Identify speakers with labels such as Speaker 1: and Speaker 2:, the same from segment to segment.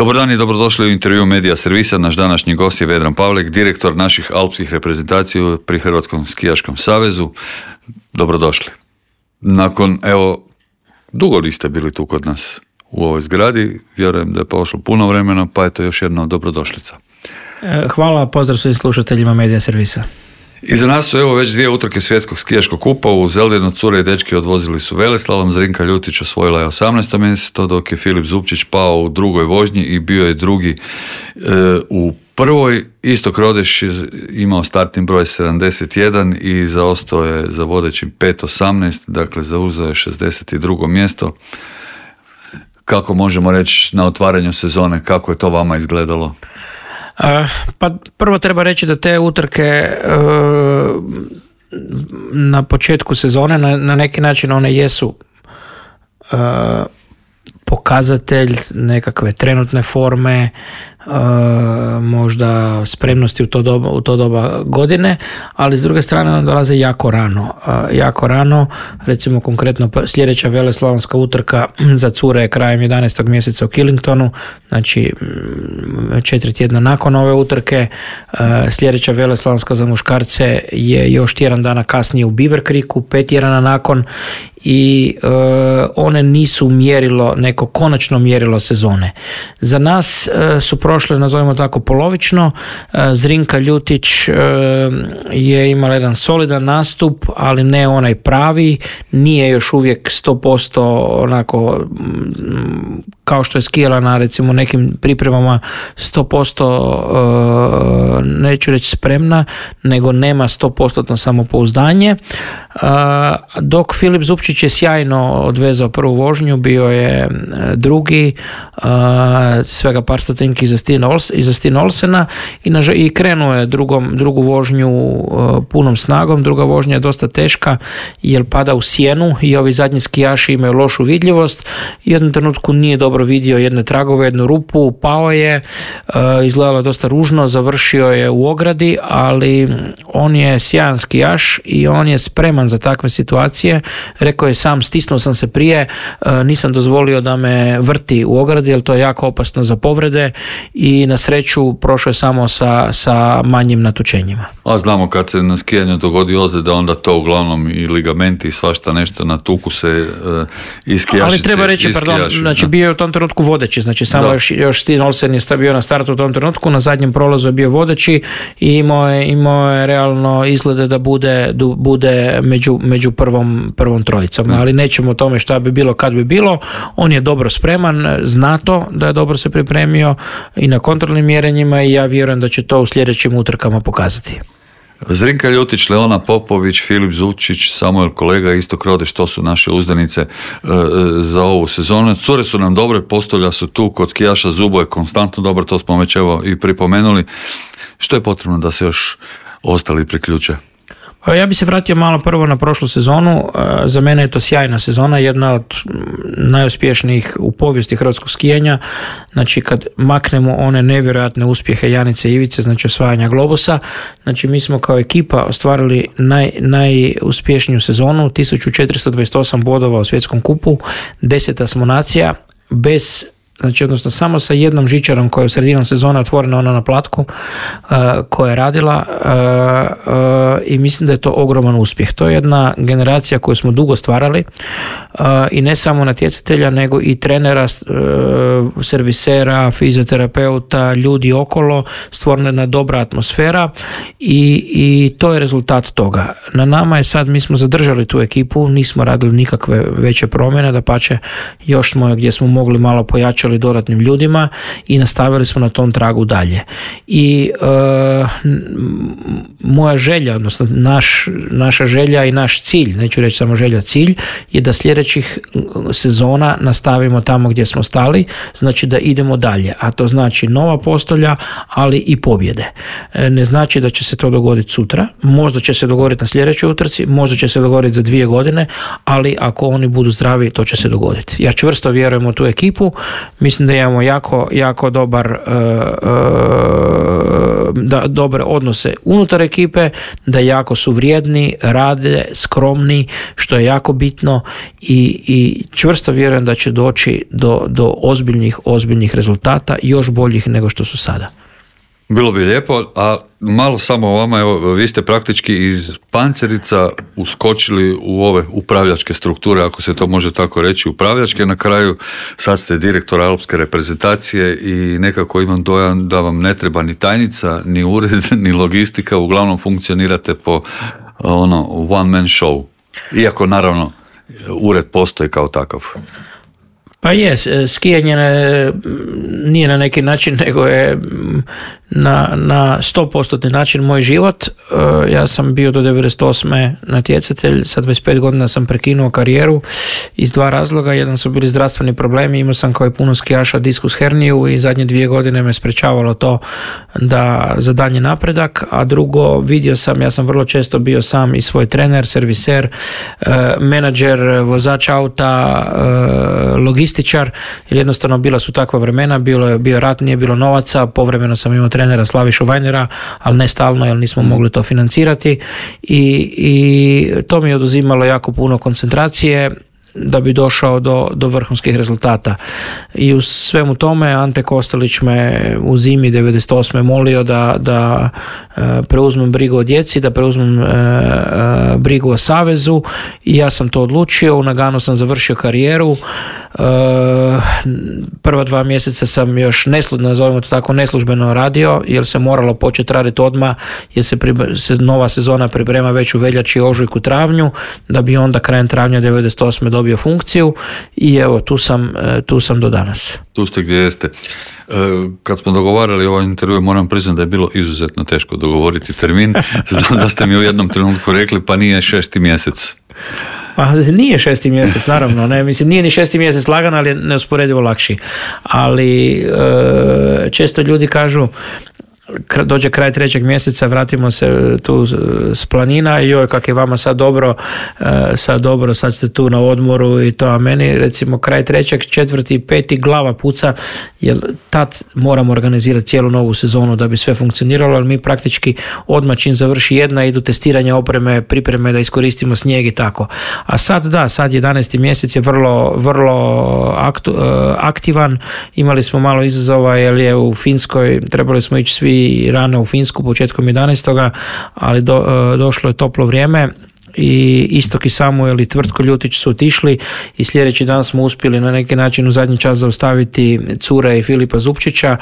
Speaker 1: Dobar dan i dobrodošli u intervju Medija servisa. Naš današnji gost je Vedran Pavlek, direktor naših alpskih reprezentacija pri Hrvatskom skijaškom savezu. Dobrodošli. Nakon, dugo niste bili tu kod nas u ovoj zgradi, vjerujem da je prošlo puno vremena, pa eto još jedna dobrodošlica.
Speaker 2: Hvala, pozdrav svim slušateljima Medija servisa.
Speaker 1: Iza nas su već 2 utrke svjetskog skijaškog kupa. U Zeldinu cure i dečki odvozili su veleslalom. Zrinka Ljutić osvojila je 18. mjesto, dok je Filip Zupčić pao u drugoj vožnji i bio je drugi u prvoj. Istok Rodeš je imao startni broj 71 i zaostao je za vodećim 5.18, dakle zauzeo je 62. mjesto. Kako možemo reći na otvaranju sezone, kako je to vama izgledalo?
Speaker 2: Pa prvo treba reći da te utrke na početku sezone na neki način one jesu pokazatelj nekakve trenutne forme, možda spremnosti u to doba godine, ali s druge strane nam dolaze jako rano, recimo konkretno sljedeća veleslalomska utrka za cure je krajem 11. mjeseca u Killingtonu, znači 4 tjedna nakon ove utrke. Sljedeća veleslalomska za muškarce je još tjedan dana kasnije u Beaver Creeku, 5 tjedana nakon, i one nisu mjerilo, neko konačno mjerilo sezone. Za nas su prošle, nazovimo tako, polovično. Zrinka Ljutić je imala jedan solidan nastup, ali ne onaj pravi, nije još uvijek 100% onako kao što je skijala na recimo nekim pripremama 100% neću reći spremna, nego nema 100% samopouzdanje. Dok Filip Zupčić je sjajno odvezao prvu vožnju, bio je drugi, svega par stotinki iza Stina Olsena i krenuo je drugu vožnju punom snagom. Druga vožnja je dosta teška jer pada u sjenu i ovi zadnji skijaši imaju lošu vidljivost. U jednom trenutku nije dobro vidio jedne tragove, jednu rupu, pao je, izgledalo je dosta ružno, završio je u ogradi, ali on je sjajan skijaš i on je spreman za takve situacije. Rekao je sam, stisnuo sam se prije, nisam dozvolio da me vrti u ogradi jer to je jako opasno za povrede, i na sreću prošao je samo sa manjim natučenjima. A
Speaker 1: znamo kad se na skijanju dogodi ozljeda, onda to uglavnom i ligamenti i svašta nešto, natuku se i skijašice.
Speaker 2: Ali treba reći, znači bio je u tom trenutku vodeći, znači samo još Stin Olsen je bio na startu u tom trenutku, na zadnjem prolazu je bio vodeći i imao je realno izglede da bude među prvom trojicom, ali nećemo o tome šta bi bilo kad bi bilo. On je dobro spreman, zna to da je dobro se pripremio i na kontrolnim mjerenjima, i ja vjerujem da će to u sljedećim utrkama pokazati.
Speaker 1: Zrinka Ljutić, Leona Popović, Filip Zupčić, Samuel Kolega, Istok Rodeš, to su naše uzdanice za ovu sezonu. Cure su nam dobre, postolja su tu, kod skijaša Zubo je konstantno dobro, to smo već i pripomenuli. Što je potrebno da se još ostali priključe?
Speaker 2: Ja bi se vratio malo prvo na prošlu sezonu. Za mene je to sjajna sezona, jedna od najuspješnijih u povijesti hrvatskog skijanja. Znači kad maknemo one nevjerojatne uspjehe Janice i Ivice, znači osvajanja Globusa, znači mi smo kao ekipa ostvarili najuspješniju sezonu, 1428 bodova u svjetskom kupu, 10. smo nacija, odnosno samo sa jednom žičarom koja je u sredinom sezone otvorena, ona na Platku, koja je radila, i mislim da je to ogroman uspjeh. To je jedna generacija koju smo dugo stvarali, i ne samo natjecatelja, nego i trenera, servisera, fizioterapeuta, ljudi okolo, stvorena jedna dobra atmosfera, i to je rezultat toga. Na nama je sad, mi smo zadržali tu ekipu, nismo radili nikakve veće promjene, dapače još smo gdje smo mogli malo pojačali dodatnim ljudima i nastavili smo na tom tragu dalje. I moja želja, odnosno naša želja i naš cilj, neću reći samo želja, cilj je da sljedećih sezona nastavimo tamo gdje smo stali, znači da idemo dalje, a to znači nova postolja, ali i pobjede. Ne znači da će se to dogoditi sutra, možda će se dogoditi na sljedećoj utrci, možda će se dogoditi za 2 godine, ali ako oni budu zdravi, to će se dogoditi. Ja čvrsto vjerujem u tu ekipu, Mislim da imamo jako dobre odnose unutar ekipe, da jako su vrijedni, rade, skromni, što je jako bitno i čvrsto vjerujem da će doći do ozbiljnih rezultata, još boljih nego što su sada.
Speaker 1: Bilo bi lijepo, a malo samo o vama, evo, vi ste praktički iz pancerica uskočili u ove upravljačke strukture, ako se to može tako reći, upravljačke, na kraju sad ste direktor alpske reprezentacije i nekako imam dojam da vam ne treba ni tajnica, ni ured, ni logistika, uglavnom funkcionirate po one man show, iako naravno ured postoji kao takav.
Speaker 2: Pa je, skijanje nije na neki način, nego je na 100% način moj život. Ja sam bio do 98. natjecatelj, sa 25 godina sam prekinuo karijeru iz 2 razloga. Jedan su bili zdravstveni problemi, imao sam kao i puno skijaša diskus herniju i zadnje 2 godine me sprečavalo to da za daljnji napredak, a drugo, vidio sam, ja sam vrlo često bio sam i svoj trener, serviser, menadžer, vozač auta, logističar, jer jednostavno bila su takva vremena, bio rat, nije bilo novaca, povremeno sam imao trenera Slavišu Vajnera, ali ne stalno jer nismo mogli to financirati i to mi je oduzimalo jako puno koncentracije da bi došao do vrhunskih rezultata. I u svemu tome Ante Kostelić me u zimi 98. molio da preuzmem brigu o djeci, da preuzmem brigu o savezu i ja sam to odlučio. U Naganu sam završio karijeru. Prva 2 mjeseca sam još nazovimo to tako neslužbeno radio, jer se moralo početi raditi odmah, jer se nova sezona priprema već u veljači, ožujku, travnju, da bi onda krajem travnja 98. dobio funkciju i evo tu sam do danas.
Speaker 1: Tu ste gdje jeste. Kad smo dogovarali ovaj intervju, moram priznati da je bilo izuzetno teško dogovoriti termin. Znam da ste mi u jednom trenutku rekli pa nije 6. mjesec.
Speaker 2: Pa nije 6. mjesec, naravno, ne, mislim, nije ni 6. mjesec lagan, ali je neusporedivo lakši. Ali često ljudi kažu, dođe kraj 3. mjeseca, vratimo se tu s planina i joj, kak je vama sad dobro, sad ste tu na odmoru i to, a meni recimo kraj 3., 4., 5. glava puca, jer tad moramo organizirati cijelu novu sezonu da bi sve funkcioniralo, ali mi praktički odmah čim završi jedna, idu testiranja opreme, pripreme da iskoristimo snijeg i tako. A sad 11. mjesec je vrlo aktivan, imali smo malo izazova jer je u Finskoj, trebali smo ići svi rano u Finsku početkom 11. ali došlo je toplo vrijeme i Istok i Samuel i Tvrtko Ljutić su otišli i sljedeći dan smo uspjeli na neki način u zadnji čas zaustaviti Cure i Filipa Zupčića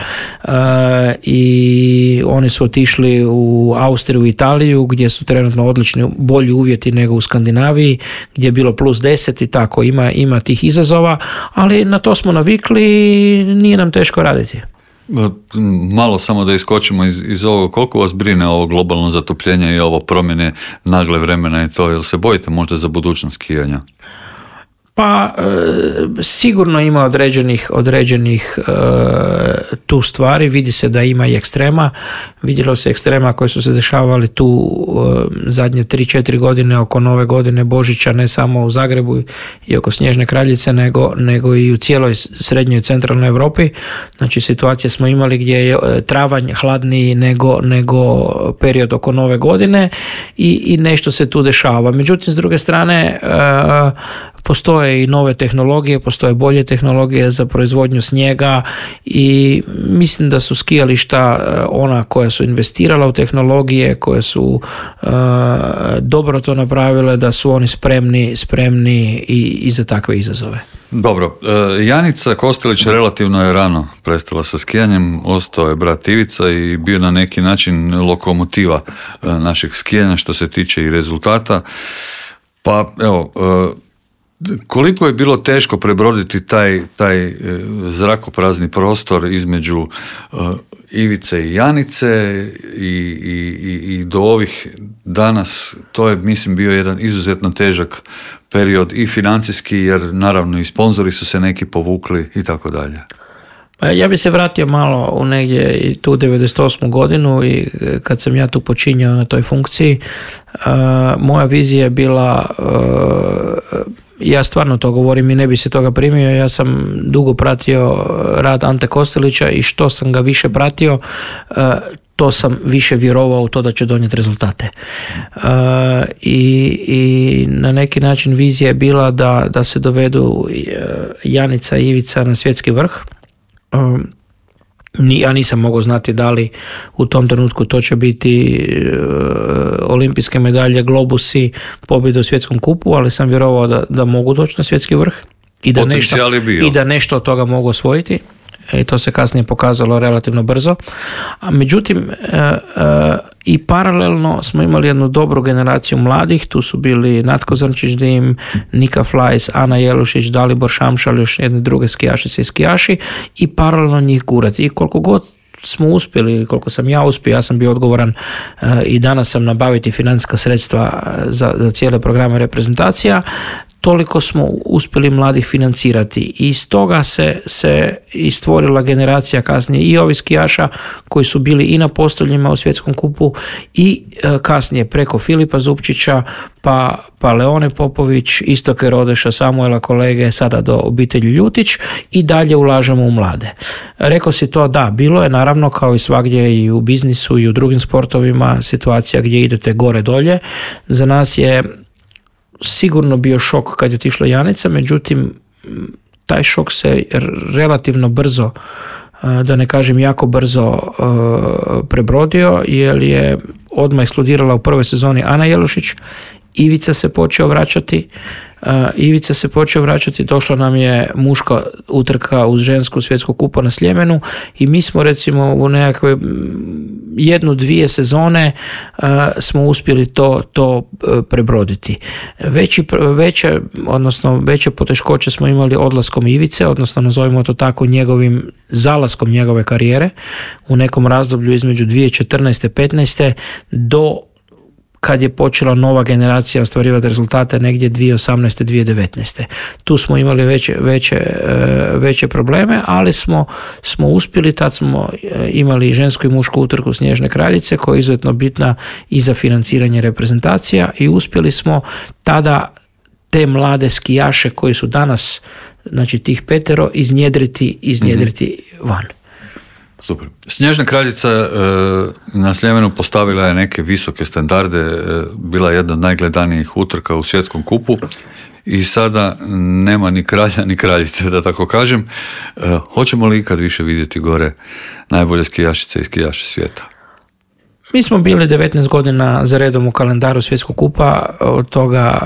Speaker 2: i oni su otišli u Austriju i Italiju gdje su trenutno odlični, bolji uvjeti nego u Skandinaviji gdje je bilo +10 i tako, ima tih izazova, ali na to smo navikli i nije nam teško raditi.
Speaker 1: Malo samo da iskočimo iz ovoga, koliko vas brine ovo globalno zatopljenje i ovo promjene nagle vremena i to, jel se bojite možda za budućnost skijanja?
Speaker 2: Pa sigurno ima određenih tu stvari, vidi se da ima i ekstrema, vidjelo se ekstrema koji su se dešavali tu zadnje 3-4 godine oko Nove godine, Božića, ne samo u Zagrebu i oko Snježne kraljice, nego i u cijeloj srednjoj i centralnoj Europi. Znači situacije smo imali gdje je travanj hladniji nego period oko Nove godine i nešto se tu dešava. Međutim, s druge strane, postoje i nove tehnologije, postoje bolje tehnologije za proizvodnju snijega i mislim da su skijališta ona koja su investirala u tehnologije, koje su dobro to napravile, da su oni spremni i za takve izazove.
Speaker 1: Dobro, Janica Kostelić relativno je rano prestala sa skijanjem, ostao je brat Ivica i bio na neki način lokomotiva našeg skijanja što se tiče i rezultata. Pa evo, koliko je bilo teško prebroditi taj zrakoprazni prostor između Ivice i Janice i do ovih danas, to je mislim bio jedan izuzetno težak period i financijski, jer naravno i sponzori su se neki povukli i tako dalje.
Speaker 2: Ja bi se vratio malo u negdje i tu 98. godinu i kad sam ja tu počinjao na toj funkciji, moja vizija je bila ja stvarno to govorim i ne bi se toga primio, ja sam dugo pratio rad Ante Kostelića i što sam ga više pratio, to sam više vjerovao u to da će donijeti rezultate. I na neki način vizija je bila da se dovedu Janica i Ivica na svjetski vrh. Ja nisam mogao znati da li u tom trenutku to će biti olimpijske medalje, globusi, pobjede u svjetskom kupu, ali sam vjerovao da mogu doći na svjetski vrh i da nešto od toga mogu osvojiti. I to se kasnije pokazalo relativno brzo. Međutim, i paralelno smo imali jednu dobru generaciju mladih, tu su bili Natko Zrnčić-Dim, Nika Flajs, Ana Jelušić, Dalibor Šamšal, još jedne druge skijašice i skijaši, i paralelno njih gurati. I koliko god smo uspjeli, koliko sam ja uspio, ja sam bio odgovoran i danas sam nabaviti financijska sredstva za cijele programe reprezentacija, toliko smo uspjeli mladih financirati i stoga se i stvorila generacija kasnije i ovih skijaša koji su bili i na postoljima u svjetskom kupu i kasnije preko Filipa Zupčića pa Leone Popović, Istoke Rodeša, Samuela kolege, sada do obitelji Ljutić, i dalje ulažemo u mlade. Rekao si to, da, bilo je naravno kao i svagdje i u biznisu i u drugim sportovima situacija gdje idete gore dolje. Za nas je sigurno bio šok kad je otišla Janica, međutim taj šok se relativno brzo, da ne kažem jako brzo, prebrodio, jer je odmah eksplodirala u prvoj sezoni Ana Jelušić. Ivica se počeo vraćati, došla nam je muška utrka uz žensku svjetsku kupu na Sljemenu i mi smo recimo u nekakve 1-2 sezone smo uspjeli to prebroditi. Veće poteškoće smo imali odlaskom Ivice, odnosno nazovimo to tako njegovim zalaskom njegove karijere u nekom razdoblju između 2014. 15. do kad je počela nova generacija ostvarivati rezultate negdje 2018. 2019. Tu smo imali veće probleme, ali smo uspjeli. Tad smo imali žensku i mušku utrku Snježne kraljice koja je izuzetno bitna i za financiranje reprezentacija, i uspjeli smo tada te mlade skijaše koji su danas, znači tih 5, iznjedriti van.
Speaker 1: Super. Snježna kraljica na Sljemenu postavila je neke visoke standarde, bila je jedna od najgledanijih utrka u svjetskom kupu i sada nema ni kralja ni kraljice, da tako kažem. Hoćemo li ikad više vidjeti gore najbolje skijašice i skijaše svijeta?
Speaker 2: Mi smo bili 19 godina za redom u kalendaru svjetskog kupa, od toga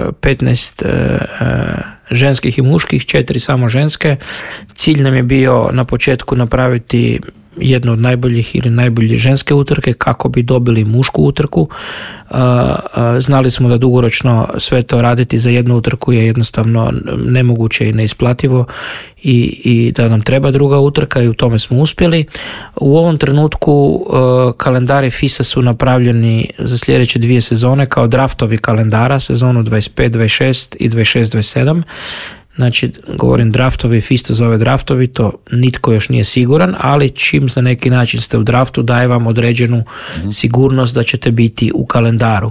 Speaker 2: 15 ženskih i muških, 4 samo ženske. Cilj nam je bio na početku napraviti jednu od najboljih ili najbolje ženske utrke kako bi dobili mušku utrku. Znali smo da dugoročno sve to raditi za jednu utrku je jednostavno nemoguće i neisplativo i da nam treba druga utrka, i u tome smo uspjeli. U ovom trenutku kalendari FISA su napravljeni za sljedeće 2 sezone kao draftovi kalendara, sezonu 25-26 i 26-27. Znači, govorim draftovi, FISA zove draftovi, to nitko još nije siguran, ali čim na neki način ste u draftu, daje vam određenu sigurnost da ćete biti u kalendaru.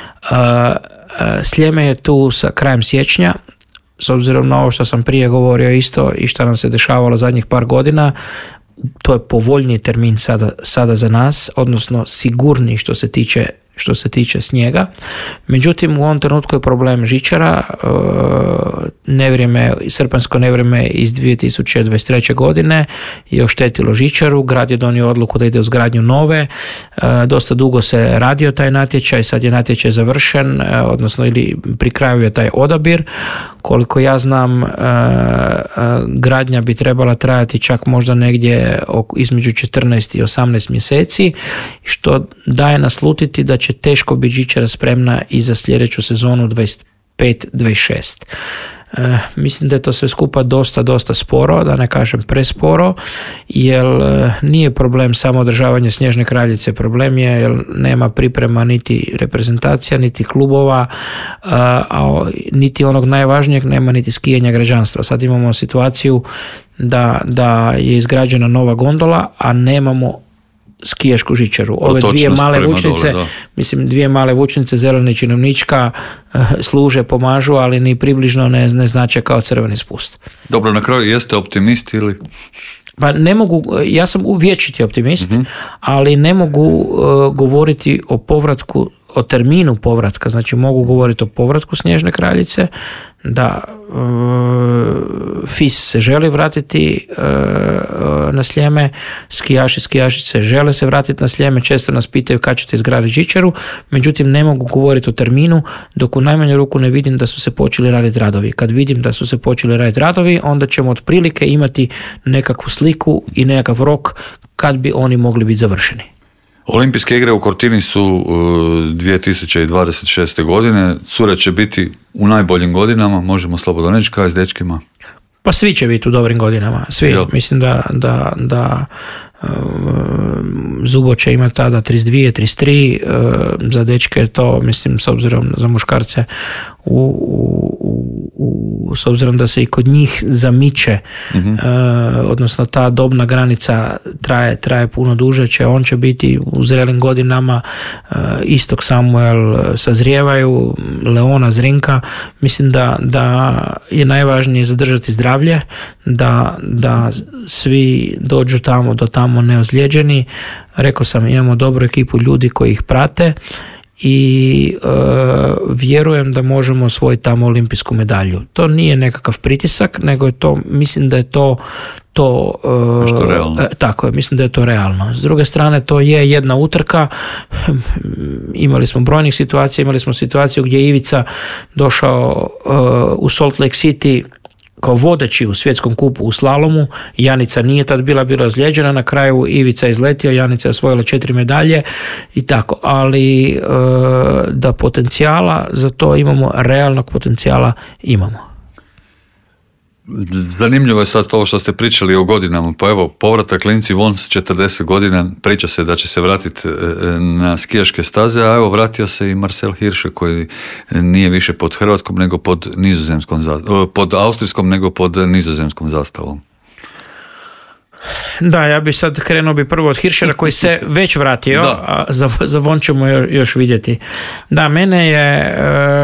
Speaker 2: Sljeme je tu sa krajem siječnja, s obzirom na ovo što sam prije govorio isto i što nam se dešavalo zadnjih par godina. To je povoljniji termin sada za nas, odnosno sigurniji što se tiče snijega. Međutim, u ovom trenutku je problem žičara, srpanjsko nevrijeme iz 2023. godine je oštetilo žičaru, grad je donio odluku da ide u izgradnju nove, dosta dugo se radio taj natječaj, sad je natječaj završen, odnosno ili pri kraju je taj odabir. Koliko ja znam, gradnja bi trebala trajati čak možda negdje između 14 i 18 mjeseci, što daje naslutiti da će teško biti žičara spremna i za sljedeću sezonu 25-26. Mislim da je to sve skupa dosta sporo, da ne kažem presporo, jer nije problem samo održavanje Snježne kraljice, problem je jer nema priprema niti reprezentacija, niti klubova, a niti onog najvažnijeg, nema niti skijanja građanstva. Sad imamo situaciju da je izgrađena nova gondola, a nemamo skijašku žičaru. Ove dvije male vučnice, dvije male vučnice, zelena i činovnička, služe, pomažu, ali ni približno ne znače kao crveni spust.
Speaker 1: Dobro, na kraju jeste optimist ili...
Speaker 2: Pa ne mogu, ja sam vječiti optimist, ali ne mogu govoriti o povratku, o terminu povratka, znači mogu govoriti o povratku Snježne kraljice, da FIS se želi vratiti na Sljeme, skijašice žele se vratiti na Sljeme, često nas pitaju kad ćete izgraditi žičaru, međutim ne mogu govoriti o terminu dok u najmanju ruku ne vidim da su se počeli raditi radovi. Kad vidim da su se počeli raditi radovi, onda ćemo otprilike imati nekakvu sliku i nekakav rok kad bi oni mogli biti završeni.
Speaker 1: Olimpijske igre u Cortini su 2026. godine. Cure će biti u najboljim godinama, možemo slobodno reći, kao s dečkima.
Speaker 2: Pa svi će biti u dobrim godinama. Svi. Jel? Mislim da Zubo će imati tada 32, 33, za dečke je to, mislim, s obzirom za muškarce, s obzirom da se i kod njih zamiče, odnosno ta dobna granica traje puno duže, on će biti u zrelim godinama, Istok Samuel sazrijevaju, Leona Zrinka, mislim da je najvažnije zadržati zdravlje, da svi dođu do tamo neozlijeđeni. Rekao sam, imamo dobru ekipu ljudi koji ih prate i vjerujem da možemo osvojiti tamo olimpijsku medalju. To nije nekakav pritisak, nego je to, mislim da je to tako je, mislim da je to realno. S druge strane, to je jedna utrka. Imali smo brojnih situacija, imali smo situaciju gdje je Ivica došao u Salt Lake City kao vodeći u svjetskom kupu u slalomu. Janica nije tad bila ozlijeđena, na kraju Ivica je izletio, Janica je osvojila 4 medalje i tako, ali da potencijala za to imamo, realnog potencijala imamo.
Speaker 1: Zanimljivo je sad to što ste pričali o godinama, pa evo, povratak Lindsey Vonn s 40 godina, priča se da će se vratiti na skijaške staze, a evo vratio se i Marcel Hirscher koji nije više pod hrvatskom nego pod nizozemskom pod austrijskom nego pod nizozemskom zastavom.
Speaker 2: Da, ja bi sad krenuo prvo od Hirschera koji se već vratio, a za Vonn ćemo još vidjeti. Da, mene je...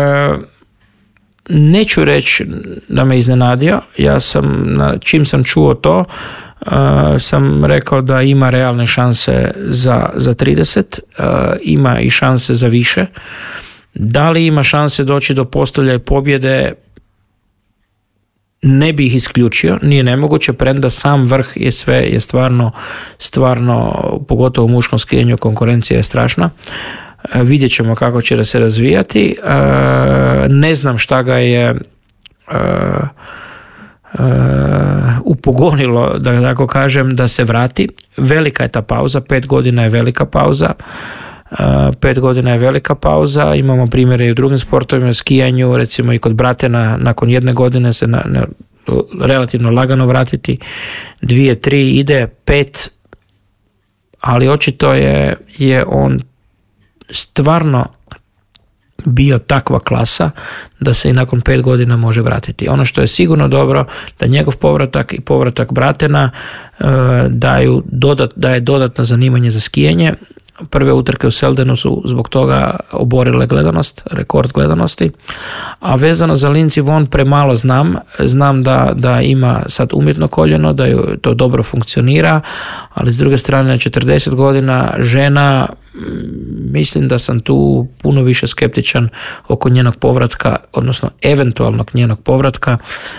Speaker 2: Neću reći da me iznenadio, ja sam, čim sam čuo to, sam rekao da ima realne šanse za 30, ima i šanse za više. Da li ima šanse doći do postolja i pobjede? Ne bih isključio, nije nemoguće, premda sam vrh je stvarno, pogotovo u muškom skijanju, konkurencija je strašna. Vidjet ćemo kako će se razvijati. Ne znam šta ga je upogonilo, da tako kažem, da se vrati. Velika je ta pauza, 5 godina je velika pauza. 5 godina je velika pauza. Imamo primjere i u drugim sportovima, skijanju, recimo i kod Bratena, nakon 1 godine se relativno lagano vratiti. 2, 3 ide, 5, ali očito je on stvarno bio takva klasa da se i nakon 5 godina može vratiti. Ono što je sigurno dobro, da njegov povratak i povratak Bratena daje dodatno zanimanje za skijanje. Prve utrke u Seldenu su zbog toga oborile rekord gledanosti, a vezano za Lindsey Vonn premalo znam da ima sad umjetno koljeno, da to dobro funkcionira, ali s druge strane 40 godina žena, mislim da sam tu puno više skeptičan oko njenog povratka, odnosno eventualnog njenog povratka,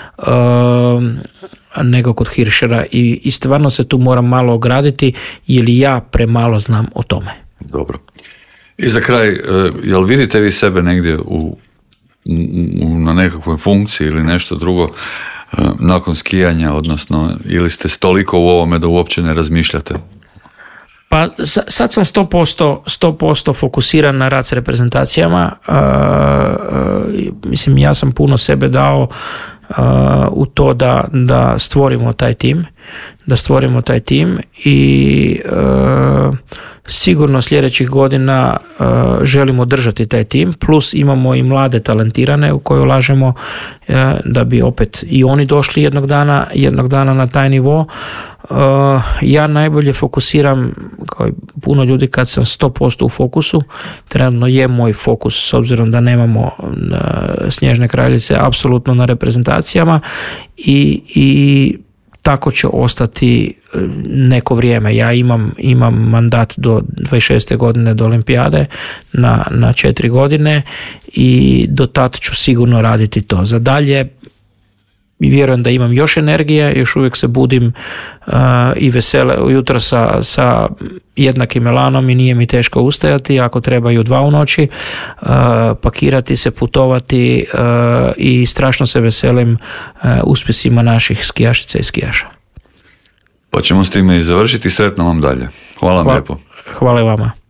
Speaker 2: nego kod Hirschera i stvarno se tu moram malo ograditi jer ja premalo znam o tome.
Speaker 1: Dobro. I za kraj, jel vidite vi sebe negdje na nekakvoj funkciji ili nešto drugo nakon skijanja, odnosno ili ste toliko u ovome da uopće ne razmišljate?
Speaker 2: Pa sad sam 100% fokusiran na rad s reprezentacijama. Mislim, ja sam puno sebe dao u to da stvorimo taj tim i sigurno sljedećih godina želimo održati taj tim, plus imamo i mlade talentirane u koje ulažemo da bi opet i oni došli jednog dana na taj nivo. Ja najbolje fokusiram, kao i puno ljudi, kad sam 100% u fokusu. Trenutno je moj fokus, s obzirom da nemamo Snježne kraljice, apsolutno na reprezentacijama i tako će ostati neko vrijeme. Ja imam mandat do 26. godine do olimpijade na 4 godine i do tad ću sigurno raditi to. Za dalje vjerujem da imam još energije, još uvijek se budim i vesele ujutro sa jednakim elanom i nije mi teško ustajati, ako treba i u 2 u noći, pakirati se, putovati i strašno se veselim uspjesima naših skijašica i skijaša.
Speaker 1: Pa ćemo s time i završiti, sretno vam dalje. Hvala vam lijepo.
Speaker 2: Hvala i vama.